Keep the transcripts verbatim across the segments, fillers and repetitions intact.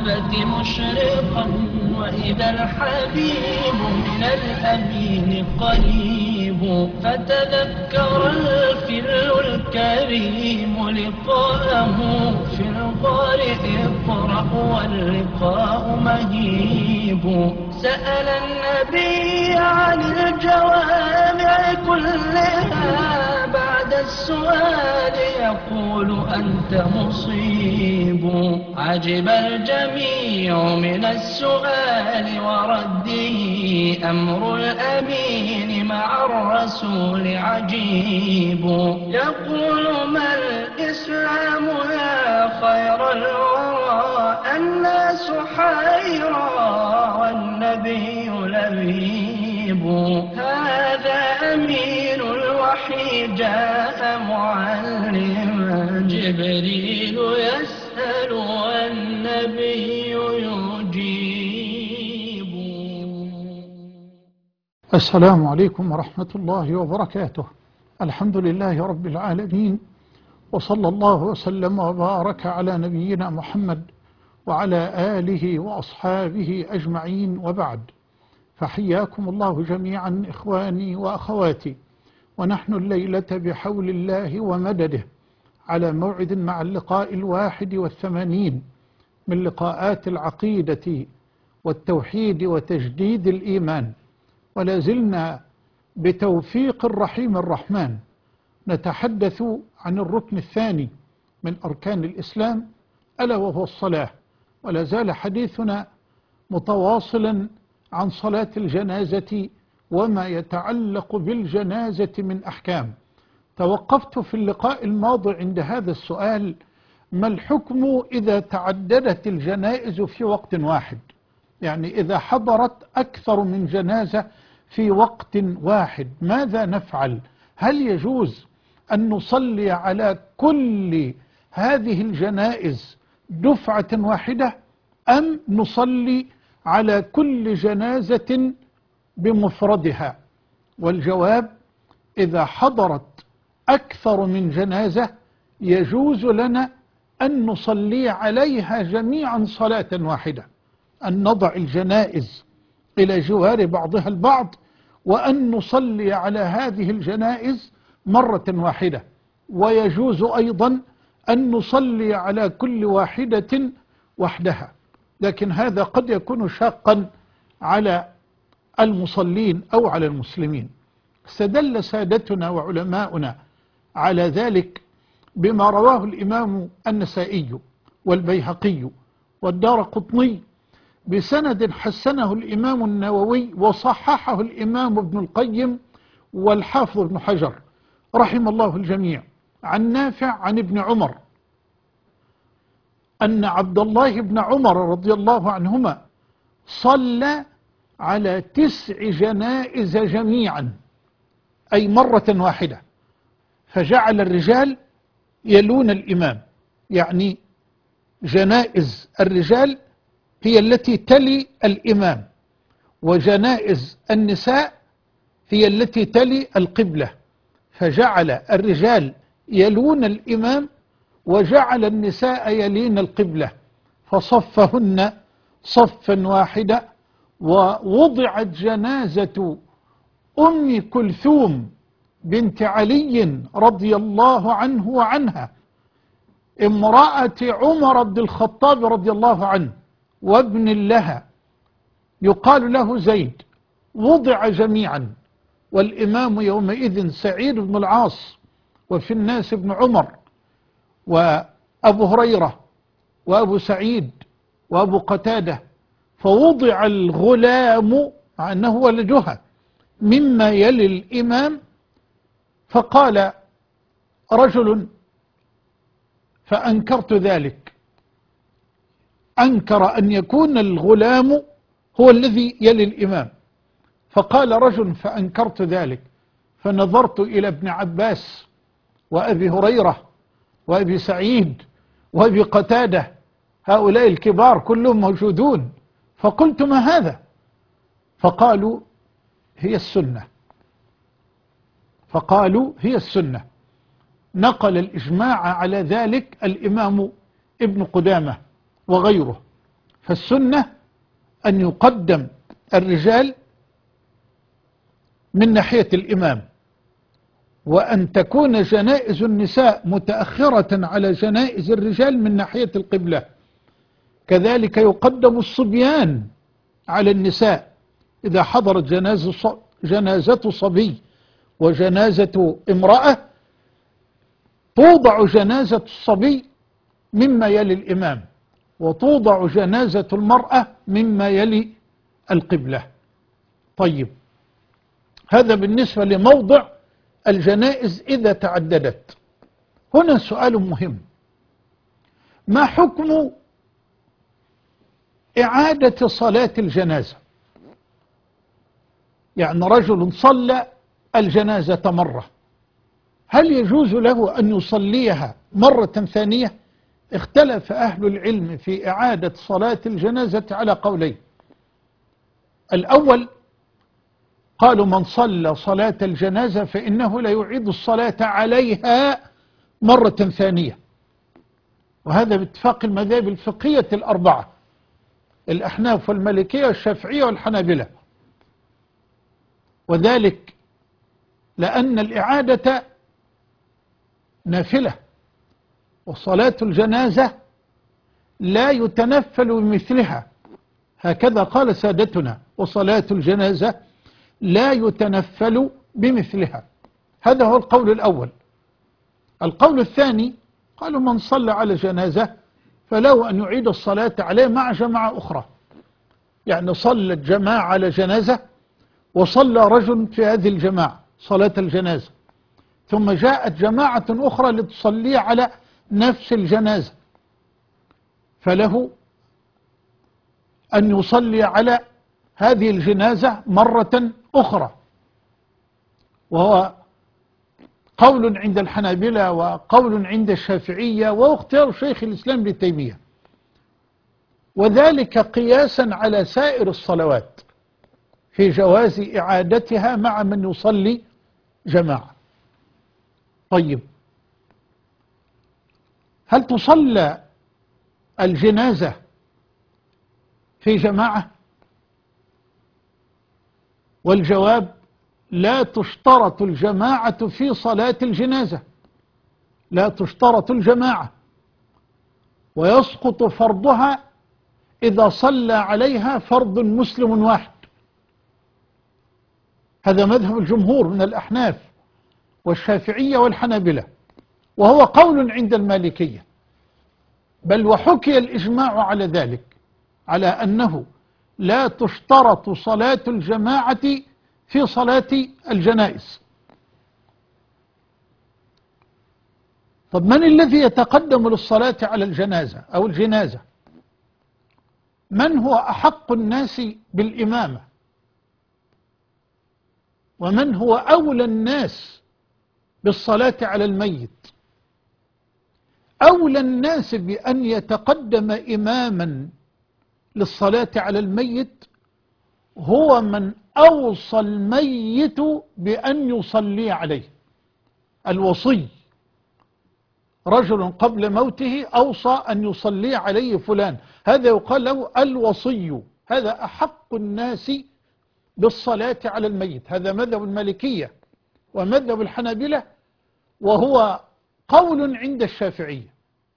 المحبة مشرقا، وإذا الحبيب من الأمين قريب. فتذكر الفر الكريم لقاءه في الغار اقرأ واللقاء مهيب. سأل النبي عن الجوامع كلها، بعد السؤال يقول أنت مصيب. عجب الجميع من السؤال ورده، أمر الأمين مع الرسول عجيب. يقول ما الإسلام يا خير الورى، الناس حيرى والنبي لبيب. هذا أمين الوحي جاء معلما، جبريل يسأل والنبي يجيب. السلام عليكم ورحمة الله وبركاته. الحمد لله رب العالمين، وصلى الله وسلم وبارك على نبينا محمد وعلى آله وأصحابه أجمعين، وبعد. فحياكم الله جميعا إخواني وأخواتي، ونحن الليلة بحول الله ومدده على موعد مع اللقاء الواحد والثمانين من لقاءات العقيدة والتوحيد وتجديد الإيمان، ولا زلنا بتوفيق الرحيم الرحمن نتحدث عن الركن الثاني من أركان الإسلام، ألا وهو الصلاة. ولا زال حديثنا متواصلا عن صلاة الجنازة وما يتعلق بالجنازة من أحكام. توقفت في اللقاء الماضي عند هذا السؤال: ما الحكم إذا تعددت الجنائز في وقت واحد؟ يعني إذا حضرت أكثر من جنازة في وقت واحد ماذا نفعل؟ هل يجوز أن نصلي على كل هذه الجنائز دفعة واحدة، أم نصلي على كل جنازة بمفردها؟ والجواب: إذا حضرت أكثر من جنازة يجوز لنا أن نصلي عليها جميعا صلاة واحدة، أن نضع الجنائز إلى جوار بعضها البعض، وأن نصلي على هذه الجنائز مرة واحدة. ويجوز أيضا أن نصلي على كل واحدة وحدها، لكن هذا قد يكون شاقا على المصلين أو على المسلمين. استدل سادتنا وعلماؤنا على ذلك بما رواه الإمام النسائي والبيهقي والدارقطني بسند حسنه الإمام النووي وصححه الإمام ابن القيم والحافظ ابن حجر رحم الله الجميع، عن نافع عن ابن عمر أن عبد الله بن عمر رضي الله عنهما صلى على تسع جنائز جميعا، أي مرة واحدة، فجعل الرجال يلون الإمام، يعني جنائز الرجال هي التي تلي الإمام، وجنائز النساء هي التي تلي القبلة، فجعل الرجال يلون الإمام وجعل النساء يلين القبلة، فصفهن صفا واحدا. ووضعت جنازة أم كلثوم بنت علي رضي الله عنه وعنها، امرأة عمر بن الخطاب رضي الله عنه، وابن لها يقال له زيد، وضع جميعا، والإمام يومئذ سعيد بن العاص، وفي الناس ابن عمر وأبو هريرة وأبو سعيد وأبو قتادة. فوضع الغلام مع أنه ولدها مما يلي الإمام، فقال رجل فأنكرت ذلك، أنكر أن يكون الغلام هو الذي يلي الإمام، فقال رجل فأنكرت ذلك، فنظرت إلى ابن عباس وأبي هريرة وأبي سعيد وأبي قتادة، هؤلاء الكبار كلهم موجودون، فقلت ما هذا؟ فقالوا هي السنة، فقالوا هي السنة. نقل الإجماع على ذلك الإمام ابن قدامة وغيره، فالسنة أن يقدم الرجال من ناحية الإمام، وأن تكون جنائز النساء متأخرة على جنائز الرجال من ناحية القبلة. كذلك يقدم الصبيان على النساء إذا حضرت جنازة جنازة صبي وجنازة امرأة، توضع جنازة الصبي مما يلي الإمام، وتوضع جنازة المرأة مما يلي القبلة. طيب، هذا بالنسبة لموضع الجنائز إذا تعددت. هنا سؤال مهم: ما حكم إعادة صلاة الجنازة؟ يعني رجل صلى الجنازة مرة، هل يجوز له أن يصليها مرة ثانية؟ اختلف أهل العلم في إعادة صلاة الجنازة على قولين. الأول قالوا من صلى صلاة الجنازة فإنه لا يعيد الصلاة عليها مرة ثانية، وهذا باتفاق المذاهب الفقهية الأربعة: الأحناف والمالكية والشافعية والحنابلة. وذلك لأن الإعادة نافلة، وصلاة الجنازة لا يتنفل بمثلها، هكذا قال سادتنا: وصلاة الجنازة لا يتنفل بمثلها. هذا هو القول الأول. القول الثاني قالوا من صلى على جنازة فله أن يعيد الصلاة عليه مع جماعة أخرى، يعني صلت جماعة على جنازة وصلى رجل في هذه الجماعة صلاة الجنازة، ثم جاءت جماعة أخرى لتصلي على نفس الجنازة، فله أن يصلي على هذه الجنازة مرة أخرى. وهو قول عند الحنابلة وقول عند الشافعية واختيار شيخ الإسلام ابن تيمية، وذلك قياسا على سائر الصلوات في جواز إعادتها مع من يصلي جماعة. طيب، هل تصلى الجنازة في جماعة؟ والجواب: لا تشترط الجماعة في صلاة الجنازة، لا تشترط الجماعة، ويسقط فرضها إذا صلى عليها فرض مسلم واحد. هذا مذهب الجمهور من الأحناف والشافعية والحنابلة، وهو قول عند المالكية، بل وحكي الإجماع على ذلك، على أنه لا تشترط صلاة الجماعة في صلاة الجنائز. طب من الذي يتقدم للصلاة على الجنازة أو الجنازة؟ من هو أحق الناس بالإمامة؟ ومن هو أولى الناس بالصلاة على الميت؟ أولى الناس بأن يتقدم إماما للصلاة على الميت هو من أوصى الميت بأن يصلي عليه، الوصي، رجل قبل موته أوصى أن يصلي عليه فلان، هذا يقال له الوصي، هذا أحق الناس بالصلاة على الميت. هذا مذهب المالكية ومذهب الحنابلة، وهو قول عند الشافعية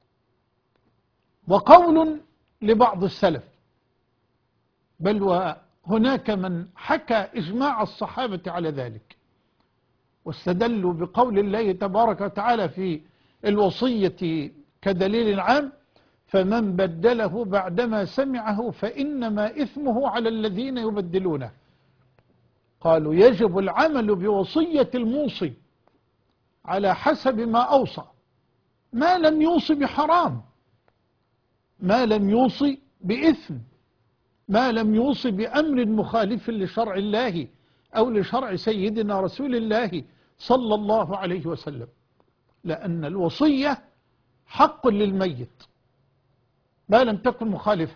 وقول لبعض السلف، بل وهناك من حكى إجماع الصحابة على ذلك، واستدلوا بقول الله تبارك وتعالى في الوصية كدليل عام: فمن بدله بعدما سمعه فإنما إثمه على الذين يبدلونه. قالوا يجب العمل بوصية الموصي على حسب ما أوصى، ما لم يوصي بحرام، ما لم يوصي بإثم، ما لم يوصي بأمر مخالف لشرع الله أو لشرع سيدنا رسول الله صلى الله عليه وسلم، لأن الوصية حق للميت ما لم تكن مخالفة،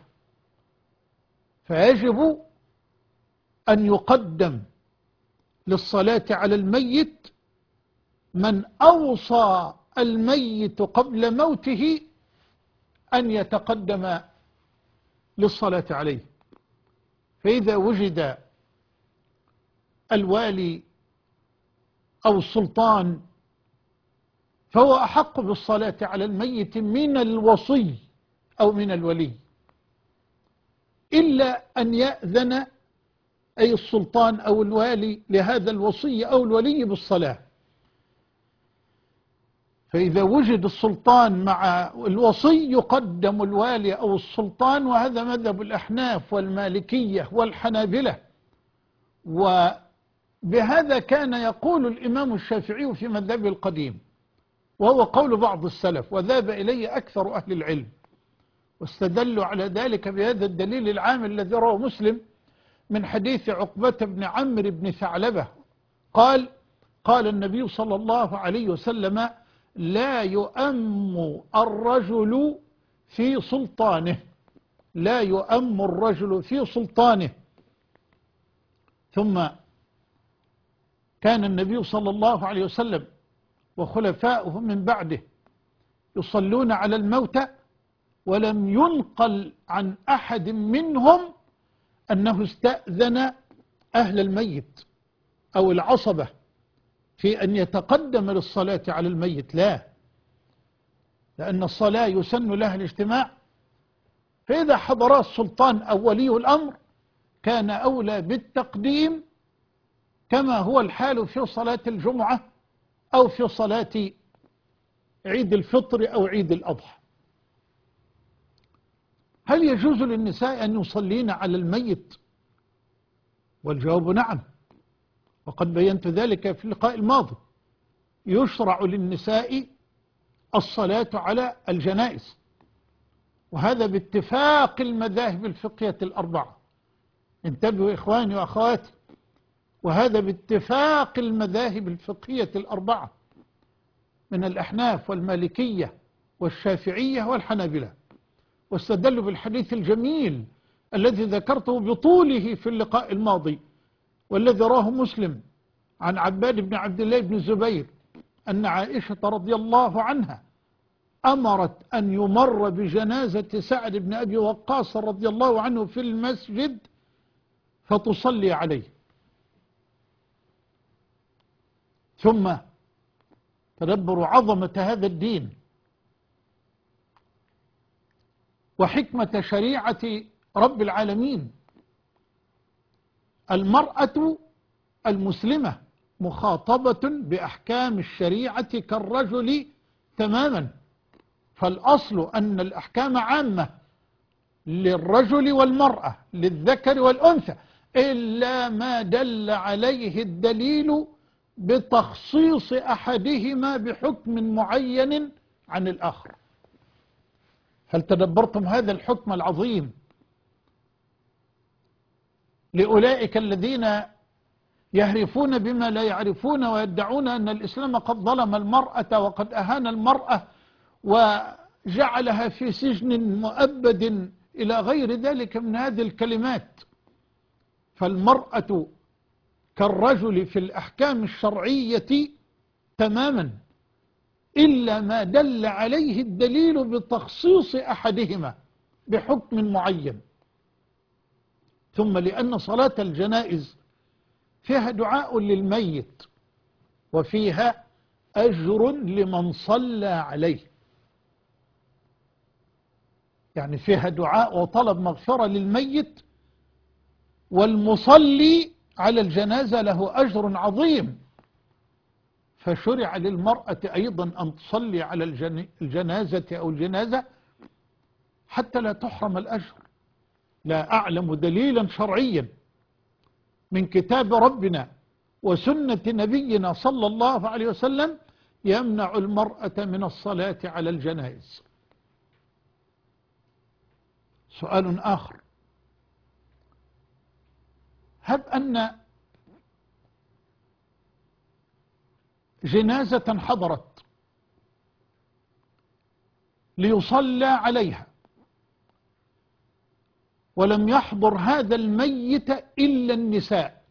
فيجب أن يقدم للصلاة على الميت من أوصى الميت قبل موته أن يتقدم للصلاة عليه. فإذا وجد الوالي أو السلطان فهو أحق بالصلاة على الميت من الوصي أو من الولي، إلا أن يأذن أي السلطان أو الوالي لهذا الوصي أو الولي بالصلاة. فإذا وجد السلطان مع الوصي يقدم الوالي أو السلطان، وهذا مذهب الأحناف والمالكية والحنابلة. وبهذا كان يقول الإمام الشافعي في مذهبه القديم، وهو قول بعض السلف وذهب إليه أكثر أهل العلم، واستدلوا على ذلك بهذا الدليل العام الذي رواه مسلم من حديث عقبة بن عمرو بن ثعلبة قال: قال النبي صلى الله عليه وسلم: لا يؤم الرجل في سلطانه، لا يؤم الرجل في سلطانه. ثم كان النبي صلى الله عليه وسلم وخلفاؤه من بعده يصلون على الموتى، ولم ينقل عن أحد منهم أنه استأذن أهل الميت أو العصبة في أن يتقدم للصلاة على الميت، لا، لأن الصلاة يسن لها الاجتماع. فإذا حضر السلطان أو ولي الأمر كان أولى بالتقديم، كما هو الحال في صلاة الجمعة أو في صلاة عيد الفطر أو عيد الأضحى. هل يجوز للنساء أن يصلين على الميت؟ والجواب نعم، وقد بينت ذلك في اللقاء الماضي. يشرع للنساء الصلاة على الجنائز، وهذا باتفاق المذاهب الفقهية الأربعة. انتبهوا إخواني وأخواتي، وهذا باتفاق المذاهب الفقهية الأربعة من الأحناف والمالكية والشافعية والحنابلة. واستدلوا بالحديث الجميل الذي ذكرته بطوله في اللقاء الماضي، والذي راه مسلم عن عباد بن عبد الله بن الزبير أن عائشة رضي الله عنها أمرت أن يمر بجنازة سعد بن أبي وقاص رضي الله عنه في المسجد فتصلي عليه. ثم تدبروا عظمة هذا الدين وحكمة شريعة رب العالمين. المرأة المسلمة مخاطبة بأحكام الشريعة كالرجل تماما، فالأصل أن الأحكام عامة للرجل والمرأة، للذكر والأنثى، إلا ما دل عليه الدليل بتخصيص أحدهما بحكم معين عن الآخر. هل تدبرتم هذا الحكم العظيم لأولئك الذين يهرفون بما لا يعرفون ويدعون أن الإسلام قد ظلم المرأة وقد أهان المرأة وجعلها في سجن مؤبد إلى غير ذلك من هذه الكلمات؟ فالمرأة كالرجل في الأحكام الشرعية تماما، إلا ما دل عليه الدليل بتخصيص أحدهما بحكم معين. ثم لأن صلاة الجنائز فيها دعاء للميت وفيها أجر لمن صلى عليه، يعني فيها دعاء وطلب مغفرة للميت، والمصلي على الجنازة له أجر عظيم. فشرع للمرأة أيضا أن تصلي على الجنازة أو الجنازة حتى لا تحرم الأجر. لا أعلم دليلا شرعيا من كتاب ربنا وسنة نبينا صلى الله عليه وسلم يمنع المرأة من الصلاة على الجنائز. سؤال آخر: هب أن جنازة حضرت ليصلى عليها ولم يحضر هذا الميت إلا النساء،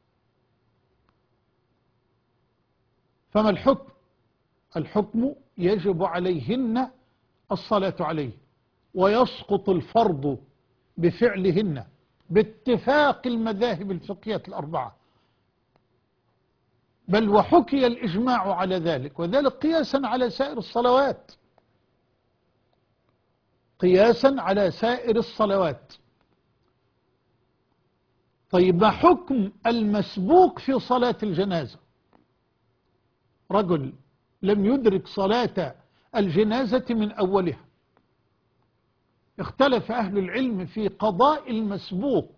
فما الحكم؟ الحكم يجب عليهن الصلاة عليه ويسقط الفرض، بفعلهن باتفاق المذاهب الفقهية الأربعة، بل وحكي الإجماع على ذلك، وذلك قياسا على سائر الصلوات، قياسا على سائر الصلوات. طيب ما حكم المسبوق في صلاة الجنازة؟ رجل لم يدرك صلاة الجنازة من أولها، اختلف أهل العلم في قضاء المسبوق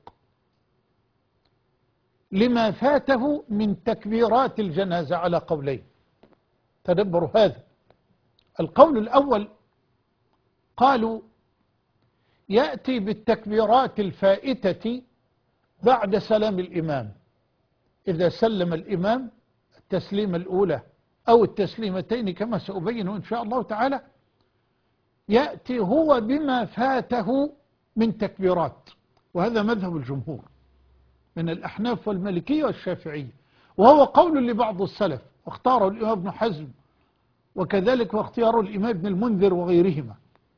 لما فاته من تكبيرات الجنازة على قولين. تدبروا هذا. القول الأول قالوا يأتي بالتكبيرات الفائتة بعد سلام الإمام، إذا سلم الإمام التسليمة الأولى أو التسليمتين كما سأبين إن شاء الله تعالى، يأتي هو بما فاته من تكبيرات، وهذا مذهب الجمهور من الأحناف والمالكية والشافعية، وهو قول لبعض السلف واختاره الإمام ابن حزم، وكذلك واختياره الإمام ابن المنذر وغيرهما،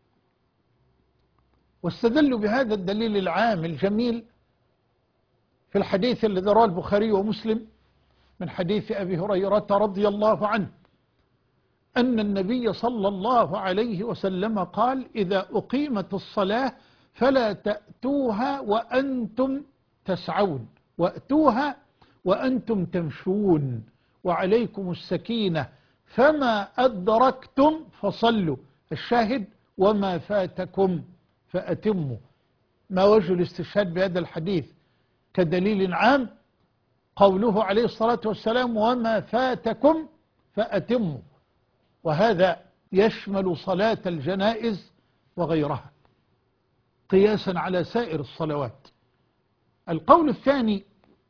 واستدلوا بهذا الدليل العام الجميل في الحديث الذي رواه البخاري ومسلم من حديث أبي هريرة رضي الله عنه أن النبي صلى الله عليه وسلم قال: إذا أقيمت الصلاة فلا تأتوها وأنتم تسعون، وأتوها وأنتم تمشون، وعليكم السكينة، فما أدركتم فصلوا، الشاهد وما فاتكم فأتموا. ما وجه الاستشهاد بهذا الحديث كدليل عام؟ قوله عليه الصلاة والسلام: وما فاتكم فأتموا، وهذا يشمل صلاة الجنائز وغيرها قياسا على سائر الصلوات. القول الثاني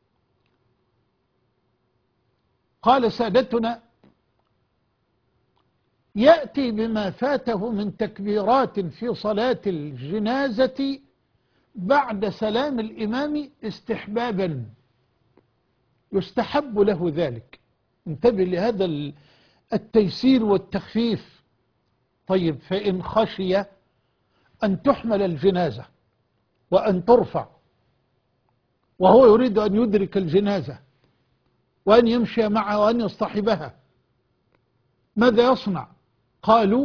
قال سادتنا: يأتي بما فاته من تكبيرات في صلاة الجنازة بعد سلام الإمام استحبابا، يستحب له ذلك. انتبه لهذا التيسير والتخفيف. طيب فإن خشي أن تحمل الجنازة وأن ترفع وهو يريد أن يدرك الجنازة وأن يمشي معها وأن يصطحبها، ماذا يصنع؟ قالوا: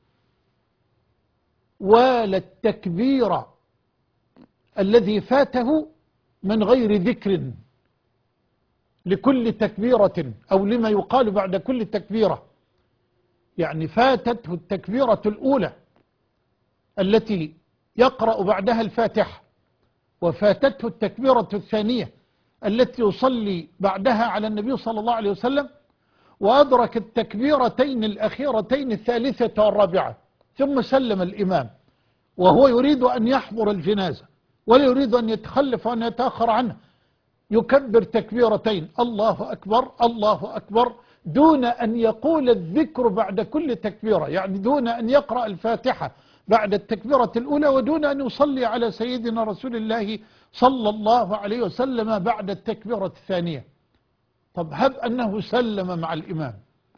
ولا التكبير الذي فاته من غير ذكر لكل تكبيرة، أو لما يقال بعد كل تكبيرة، يعني فاتته التكبيرة الأولى التي يقرأ بعدها الفاتحة، وفاتته التكبيرة الثانية التي يصلي بعدها على النبي صلى الله عليه وسلم، وأدرك التكبيرتين الأخيرتين الثالثة والرابعة، ثم سلم الإمام وهو يريد أن يحضر الجنازة ولا يريد أن يتخلف وأن يتأخر عنه، يكبر تكبيرتين: الله أكبر الله أكبر، دون أن يقول الذكر بعد كل تكبيرة، يعني دون أن يقرأ الفاتحة بعد التكبيرة الأولى، ودون أن يصلي على سيدنا رسول الله صلى الله عليه وسلم بعد التكبيرة الثانية. طب هب أنه سلم مع الإمام،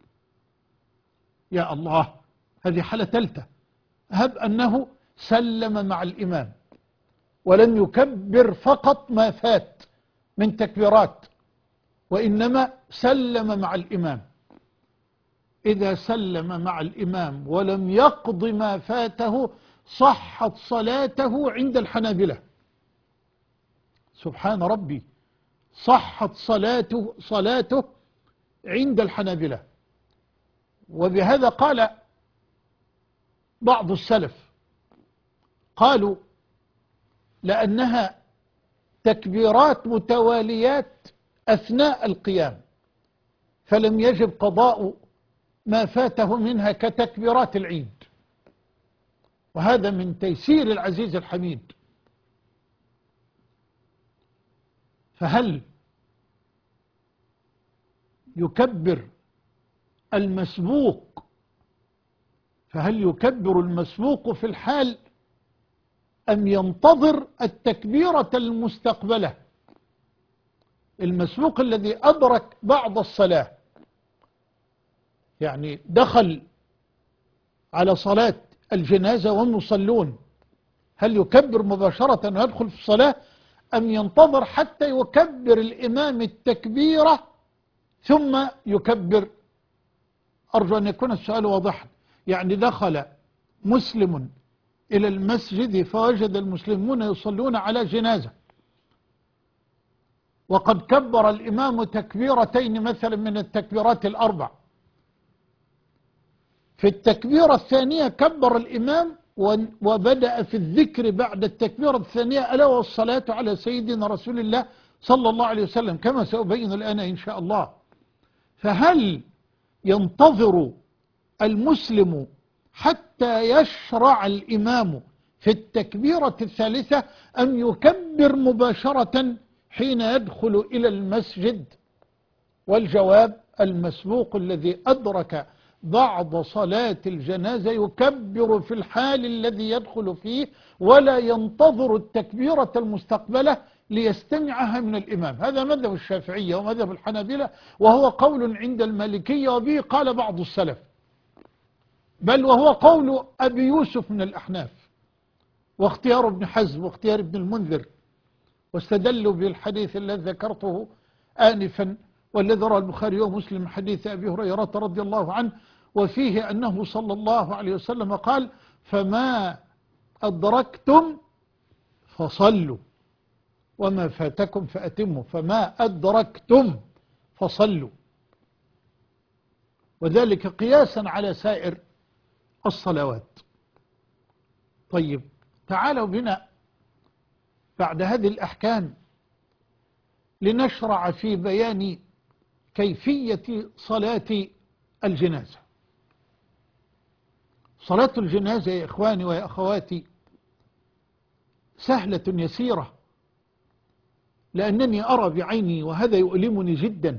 يا الله، هذه حالة ثالثة. هب أنه سلم مع الإمام ولم يكبر فقط ما فات من تكبيرات، وإنما سلم مع الإمام. إذا سلم مع الإمام ولم يقض ما فاته صحت صلاته عند الحنابلة. سبحان ربي، صحت صلاته صلاته عند الحنابلة. وبهذا قال بعض السلف، قالوا لأنها تكبيرات متواليات أثناء القيام، فلم يجب قضاء ما فاته منها كتكبيرات العيد. وهذا من تيسير العزيز الحميد. فهل يكبر المسبوق فهل يكبر المسبوق في الحال أم ينتظر التكبيرة المستقبلة؟ المسبوق الذي أدرك بعض الصلاة، يعني دخل على صلاة الجنازة وهم يصلون، هل يكبر مباشرة ويدخل في الصلاة أم ينتظر حتى يكبر الإمام التكبيرة ثم يكبر؟ أرجو أن يكون السؤال واضحا. يعني دخل مسلم إلى المسجد فوجد المسلمون يصلون على جنازة وقد كبر الإمام تكبيرتين مثلا من التكبيرات الأربع، في التكبيرة الثانية كبر الإمام وبدأ في الذكر بعد التكبيرة الثانية ألا والصلاة على سيدنا رسول الله صلى الله عليه وسلم كما سأبين الآن إن شاء الله. فهل ينتظر المسلم حتى يشرع الإمام في التكبيرة الثالثة أم يكبر مباشرة حين يدخل إلى المسجد؟ والجواب المسبوق الذي أدرك بعض صلاة الجنازة يكبر في الحال الذي يدخل فيه ولا ينتظر التكبيرة المستقبلة ليستمعها من الإمام. هذا مذهب الشافعية ومذهب الحنابلة، وهو قول عند المالكية وبه قال بعض السلف، بل وهو قول أبي يوسف من الأحناف واختيار ابن حزم واختيار ابن المنذر، واستدلوا بالحديث الذي ذكرته آنفا والذي رواه البخاري ومسلم حديث أبي هريرة رضي الله عنه، وفيه أنه صلى الله عليه وسلم قال: فما أدركتم فصلوا وما فاتكم فأتموا. فما أدركتم فصلوا، وذلك قياسا على سائر الصلوات. طيب تعالوا بنا بعد هذه الأحكام لنشرع في بيان كيفية صلاة الجنازة. صلاة الجنازة يا إخواني ويا أخواتي سهلة يسيرة، لأنني أرى بعيني وهذا يؤلمني جدا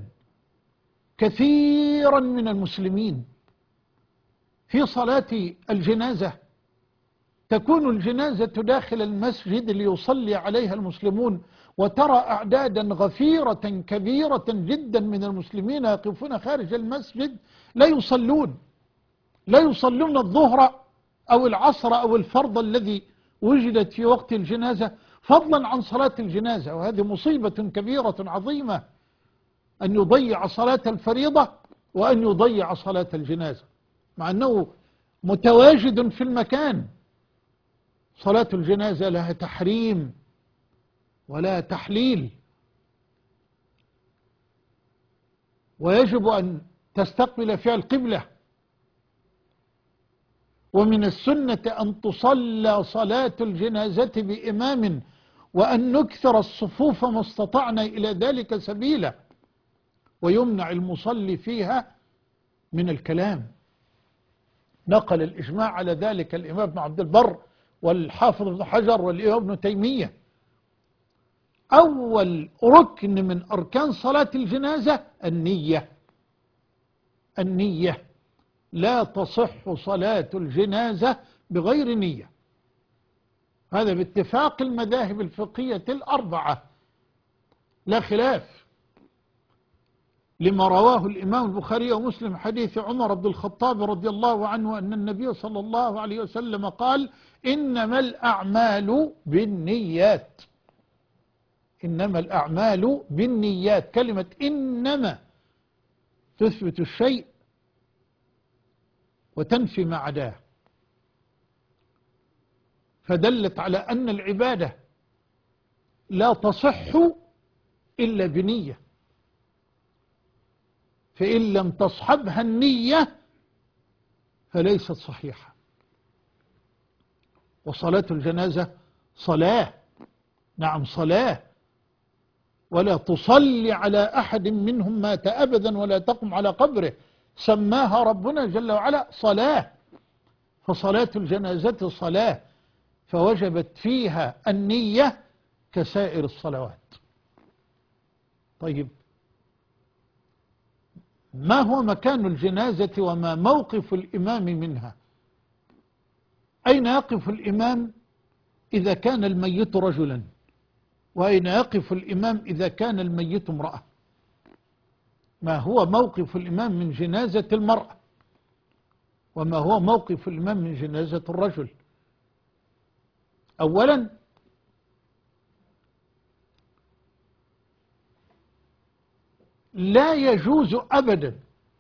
كثيرا من المسلمين في صلاة الجنازة تكون الجنازة داخل المسجد ليصلي عليها المسلمون، وترى أعدادا غفيرة كبيرة جدا من المسلمين يقفون خارج المسجد لا يصلون لا يصلون الظهر أو العصر أو الفرض الذي وجدت في وقت الجنازة، فضلا عن صلاة الجنازة. وهذه مصيبة كبيرة عظيمة أن يضيع صلاة الفريضة وأن يضيع صلاة الجنازة مع أنه متواجد في المكان. صلاة الجنازة لها تحريم ولا تحليل، ويجب أن تستقبل فيها القبلة، ومن السنة أن تصلى صلاة الجنازة بإمام وأن نكثر الصفوف ما استطعنا إلى ذلك سبيلا، ويمنع المصلي فيها من الكلام. نقل الإجماع على ذلك الإمام ابن عبد البر والحافظ ابن حجر والإمام ابن تيمية. أول ركن من أركان صلاة الجنازة النية. النية لا تصح صلاة الجنازة بغير نية، هذا باتفاق المذاهب الفقهية الأربعة لا خلاف، لما رواه الإمام البخاري ومسلم حديث عمر بن الخطاب رضي الله عنه أن النبي صلى الله عليه وسلم قال: إنما الأعمال بالنيات. إنما الأعمال بالنيات، كلمة إنما تثبت الشيء وتنفي ما عداه، فدلت على أن العبادة لا تصح إلا بنية، فإن لم تصحبها النية فليست صحيحة. وصلاة الجنازة صلاة، نعم صلاة، ولا تصلي على أحد منهم مات أبدا ولا تقم على قبره، سماها ربنا جل وعلا صلاة. فصلاة الجنازة صلاة، فوجبت فيها النية كسائر الصلوات. طيب ما هو مكان الجنازة وما موقف الإمام منها؟ أين يقف الإمام إذا كان الميت رجلا؟ وأين يقف الإمام إذا كان الميت امرأة؟ ما هو موقف الإمام من جنازة المرأة؟ وما هو موقف الإمام من جنازة الرجل؟ أولا لا يجوز أبدا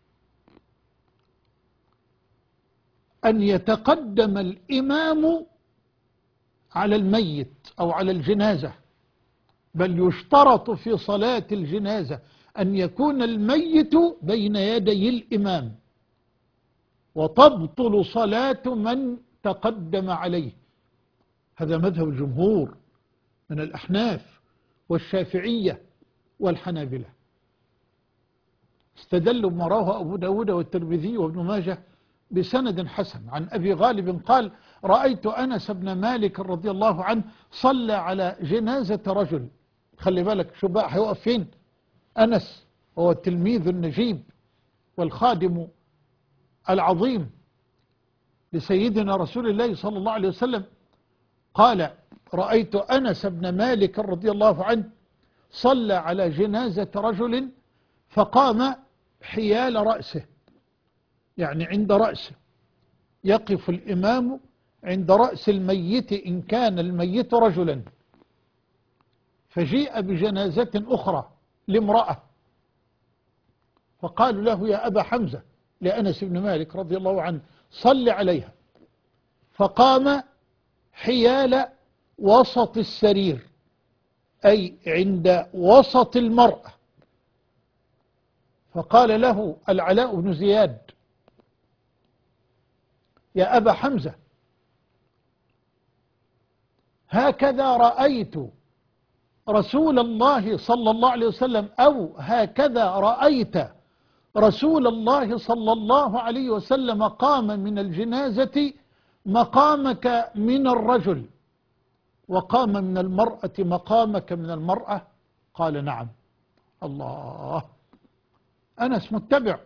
أن يتقدم الإمام على الميت أو على الجنازة، بل يشترط في صلاة الجنازة أن يكون الميت بين يدي الإمام، وتبطل صلاة من تقدم عليه. هذا مذهب الجمهور من الأحناف والشافعية والحنابلة. استدلوا بما رواه أبو داود والترمذي وابن ماجه بسند حسن عن أبي غالب قال: رأيت أنس بن مالك رضي الله عنه صلى على جنازة رجل. خلي بالك شو بقى هيوقف فين؟ أنس هو التلميذ النجيب والخادم العظيم لسيدنا رسول الله صلى الله عليه وسلم. قال: رأيت أنس بن مالك رضي الله عنه صلى على جنازة رجل فقام حيال رأسه، يعني عند رأسه، يقف الإمام عند رأس الميت إن كان الميت رجلا. فجيء بجنازة أخرى لامرأة، فقالوا له: يا أبا حمزة، لأنس بن مالك رضي الله عنه، صل عليها. فقام حيال وسط السرير، أي عند وسط المرأة. فقال له العلاء بن زياد: يا أبا حمزة، هكذا رأيت رسول الله صلى الله عليه وسلم، أو هكذا رأيت رسول الله صلى الله عليه وسلم قام من الجنازة مقامك من الرجل، وقام من المرأة مقامك من المرأة؟ قال: نعم. الله، أنس متبع.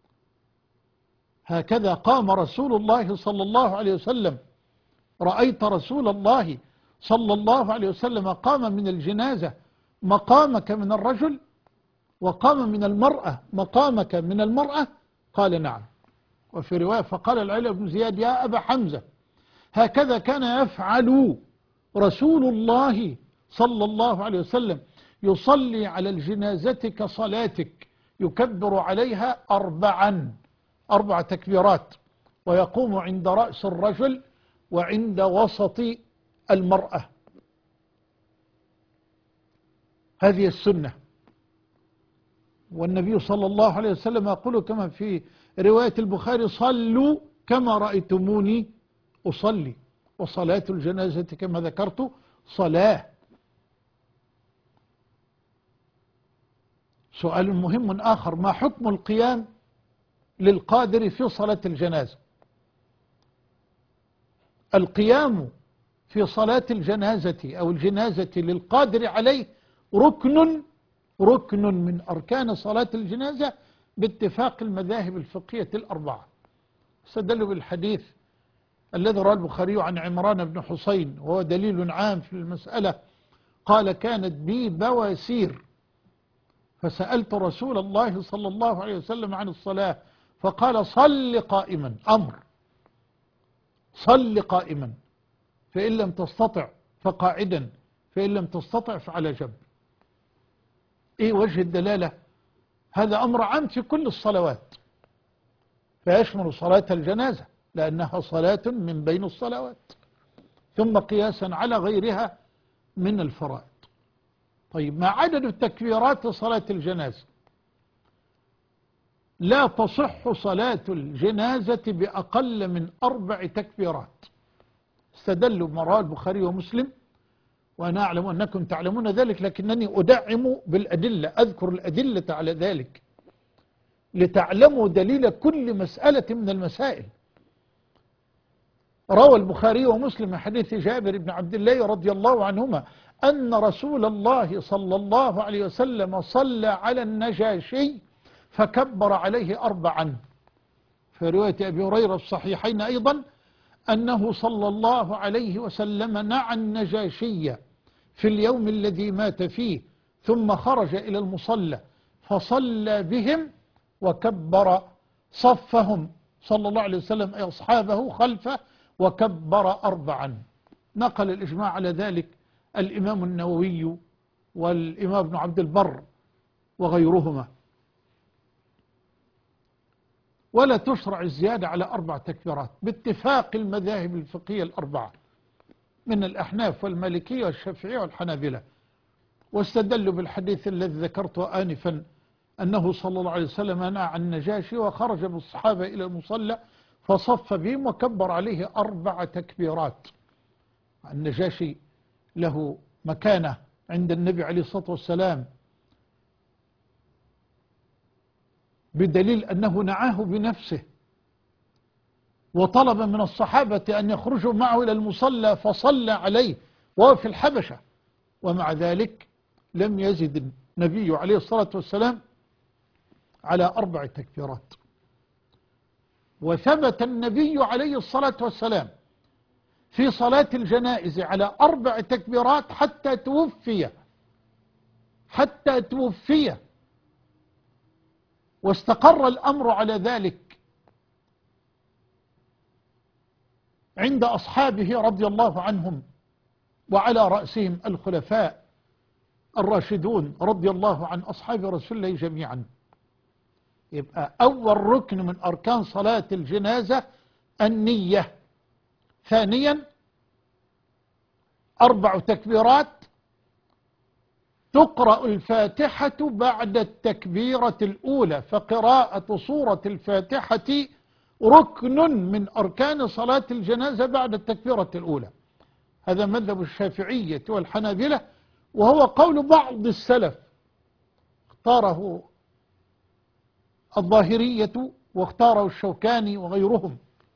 هكذا قام رسول الله صلى الله عليه وسلم. رأيت رسول الله صلى الله عليه وسلم قام من الجنازة مقامك من الرجل، وقام من المرأة مقامك من المرأة؟ قال: نعم. وفي رواية: فقال العلاء بن زياد: يا أبا حمزة، هكذا كان يفعل رسول الله صلى الله عليه وسلم، يصلي على الجنازة كصلاتك، يكبر عليها أربعا أربع تكبيرات، ويقوم عند رأس الرجل وعند وسط المرأة. هذه السنة. والنبي صلى الله عليه وسلم يقول كما في رواية البخاري: صلوا كما رأيتموني أصلي. وصلاة الجنازة كما ذكرت صلاة. سؤال مهم آخر: ما حكم القيام للقادر في صلاة الجنازة؟ القيام في صلاة الجنازة أو الجنازة للقادر عليه ركن ركن من أركان صلاة الجنازة باتفاق المذاهب الفقهية الأربعة. استدلوا بالحديث الذي رواه البخاري عن عمران بن حسين، وهو دليل عام في المسألة. قال: كانت بي بواسير، فسألت رسول الله صلى الله عليه وسلم عن الصلاة، فقال: صل قائما. أمر، صل قائما، فإن لم تستطع فقاعدا، فإن لم تستطع فعلى جنب. إيه وجه الدلالة؟ هذا أمر عام في كل الصلوات، فيشمل صلاة الجنازة لأنها صلاة من بين الصلوات، ثم قياسا على غيرها من الفرائض. طيب، ما عدد تكبيرات صلاة الجنازة؟ لا تصح صلاة الجنازة بأقل من أربع تكبيرات. استدلوا بما رواه البخاري ومسلم، وأنا أعلم أنكم تعلمون ذلك، لكنني أدعم بالأدلة، أذكر الأدلة على ذلك لتعلموا دليل كل مسألة من المسائل. روى البخاري ومسلم حديث جابر بن عبد الله رضي الله عنهما أن رسول الله صلى الله عليه وسلم صلى على النجاشي فكبر عليه أربعا. في رواية أبي هريرة في الصحيحين أيضا أنه صلى الله عليه وسلم نعى النجاشي في اليوم الذي مات فيه، ثم خرج إلى المصلى فصلى بهم وكبر صفهم صلى الله عليه وسلم أي أصحابه خلفه وكبر أربعا. نقل الإجماع على ذلك الإمام النووي والإمام ابن عبد البر وغيرهما. ولا تشرع الزيادة على أربع تكبيرات باتفاق المذاهب الفقهية الأربعة من الأحناف والمالكية والشافعية والحنابلة. واستدلوا بالحديث الذي ذكرته آنفا أنه صلى الله عليه وسلم نهى عن النجاشي وخرج بالصحابة إلى المصلى فصف بهم وكبر عليه أربع تكبيرات. النجاشي له مكانة عند النبي عليه الصلاة والسلام بدليل أنه نعاه بنفسه وطلب من الصحابة أن يخرجوا معه إلى المصلى فصلى عليه وهو في الحبشة، ومع ذلك لم يزد النبي عليه الصلاة والسلام على أربع تكبيرات. وثبت النبي عليه الصلاة والسلام في صلاة الجنائز على أربع تكبيرات حتى توفي حتى توفي واستقر الأمر على ذلك عند أصحابه رضي الله عنهم، وعلى رأسهم الخلفاء الراشدون رضي الله عن أصحاب رسول الله جميعا. يبقى أول ركن من أركان صلاة الجنازة النية. ثانيا أربع تكبيرات، تقرأ الفاتحة بعد التكبيرة الأولى، فقراءة سورة الفاتحة ركن من أركان صلاة الجنازة بعد التكبيرة الأولى. هذا مذهب الشافعية والحنابلة، وهو قول بعض السلف اختاره الظاهرية واختاره الشوكاني وغيرهم.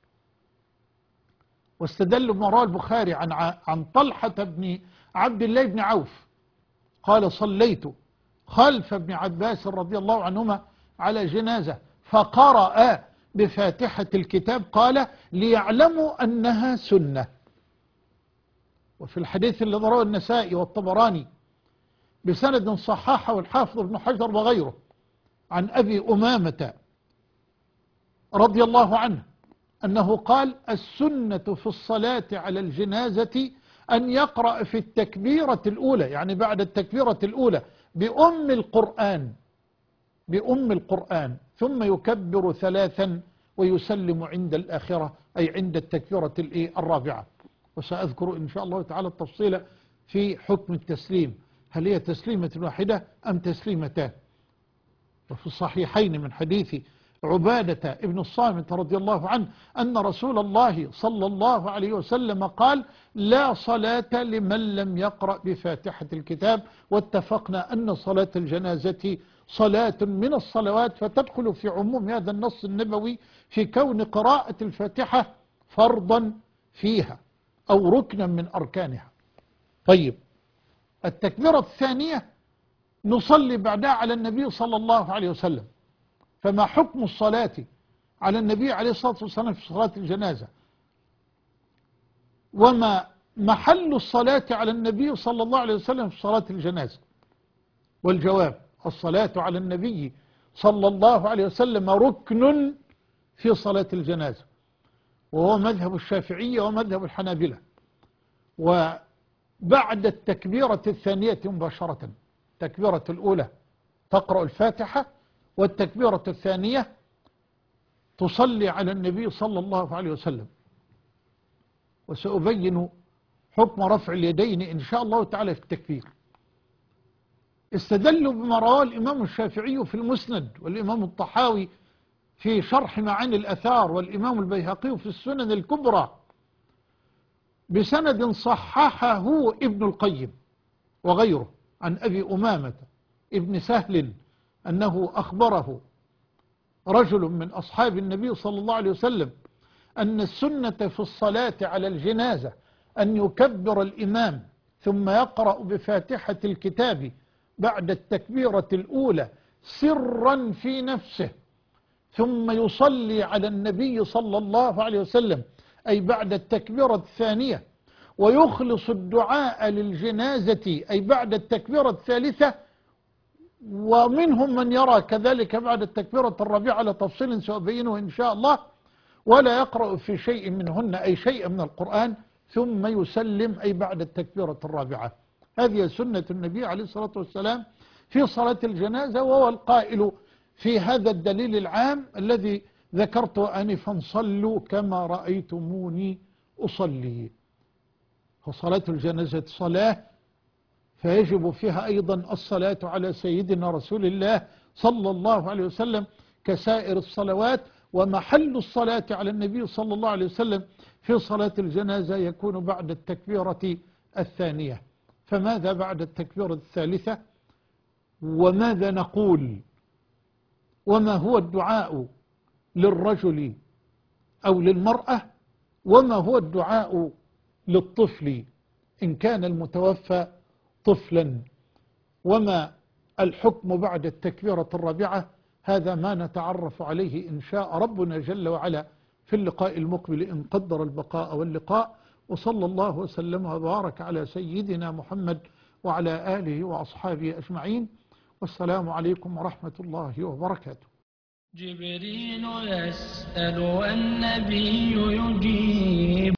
واستدلوا بما رواه البخاري عن عن طلحة بن عبد الله بن عوف قال صليت خلف ابن عباس رضي الله عنهما على جنازة فقرأ بفاتحة الكتاب قال ليعلموا أنها سنة. وفي الحديث الذي رواه النسائي والطبراني بسند صححه الحافظ ابن حجر وغيره عن أبي أمامة رضي الله عنه أنه قال السنة في الصلاة على الجنازة أن يقرأ في التكبيرة الأولى، يعني بعد التكبيرة الأولى، بأم القرآن بأم القرآن ثم يكبر ثلاثا ويسلم عند الآخرة، أي عند التكبيرة الرابعة. وسأذكر إن شاء الله تعالى التفصيل في حكم التسليم، هل هي تسليمة واحدة أم تسليمتان. وفي الصحيحين من حديث عبادة ابن الصامت رضي الله عنه أن رسول الله صلى الله عليه وسلم قال لا صلاة لمن لم يقرأ بفاتحة الكتاب. واتفقنا أن صلاة الجنازة صلاة من الصلوات، فتدخل في عموم هذا النص النبوي في كون قراءة الفاتحة فرضا فيها أو ركنا من أركانها. طيب، التكبيرة الثانية نصلي بعدها على النبي صلى الله عليه وسلم. فما حكم الصلاة على النبي عليه الصلاة والسلام في صلاة الجنازة؟ وما محل الصلاة على النبي صلى الله عليه وسلم في صلاة الجنازة؟ والجواب الصلاة على النبي صلى الله عليه وسلم ركن في صلاة الجنازة، وهو مذهب الشافعية ومذهب الحنابلة. وبعد التكبيرة الثانية مباشرة، التكبيرة الأولى تقرأ الفاتحة، والتكبيرة الثانية تصلي على النبي صلى الله عليه وسلم. وسأبين حكم رفع اليدين إن شاء الله تعالى في التكبير. استدلوا بما رواه الإمام الشافعي في المسند، والإمام الطحاوي في شرح معاني الأثار، والإمام البيهقي في السنن الكبرى بسند صححه ابن القيم وغيره عن أبي أمامة ابن سهل أنه أخبره رجل من أصحاب النبي صلى الله عليه وسلم أن السنة في الصلاة على الجنازة أن يكبر الإمام ثم يقرأ بفاتحة الكتاب بعد التكبيرة الأولى سرا في نفسه، ثم يصلي على النبي صلى الله عليه وسلم أي بعد التكبيرة الثانية، ويخلص الدعاء للجنازة أي بعد التكبيرة الثالثة. ومنهم من يرى كذلك بعد التكبيرة الرابعة على تفصيل سأبينه إن شاء الله، ولا يقرأ في شيء منهن أي شيء من القرآن ثم يسلم، أي بعد التكبيرة الرابعة. هذه سنة النبي عليه الصلاة والسلام في صلاة الجنازة، وهو القائل في هذا الدليل العام الذي ذكرت آنفا: صلوا كما رأيتموني أصلي. فصلاة الجنازة صلاة، فيجب فيها أيضا الصلاة على سيدنا رسول الله صلى الله عليه وسلم كسائر الصلوات. ومحل الصلاة على النبي صلى الله عليه وسلم في صلاة الجنازة يكون بعد التكبيرة الثانية. فماذا بعد التكبيرة الثالثة؟ وماذا نقول؟ وما هو الدعاء للرجل أو للمرأة؟ وما هو الدعاء للطفل إن كان المتوفى طفلا؟ وما الحكم بعد التكبيرة الرابعة؟ هذا ما نتعرف عليه إن شاء ربنا جل وعلا في اللقاء المقبل إن قدر البقاء واللقاء. وصلى الله وسلم وبارك على سيدنا محمد وعلى آله وأصحابه أجمعين، والسلام عليكم ورحمة الله وبركاته. جبريل يسأل والنبي يجيب.